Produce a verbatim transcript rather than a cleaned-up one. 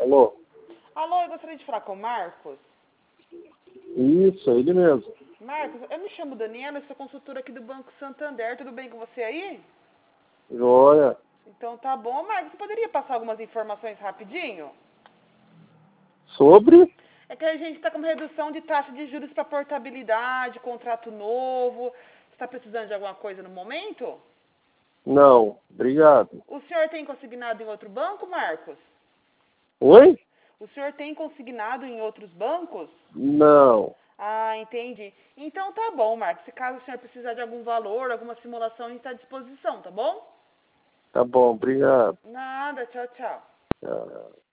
Alô? Alô, eu gostaria de falar com o Marcos. Isso, ele mesmo. Marcos, eu me chamo Daniela, eu sou consultora aqui do Banco Santander. Tudo bem com você aí? Joia. Então tá bom. Marcos, você poderia passar algumas informações rapidinho? Sobre? É que a gente está com uma redução de taxa de juros para portabilidade, contrato novo. Você está precisando de alguma coisa no momento? Não, obrigado. O senhor tem consignado em outro banco, Marcos? Oi? O senhor tem consignado em outros bancos? Não. Ah, entendi. Então tá bom, Marcos. Se caso o senhor precisar de algum valor, alguma simulação, a gente está à disposição, tá bom? Tá bom, obrigado. Nada, tchau, tchau. Tchau.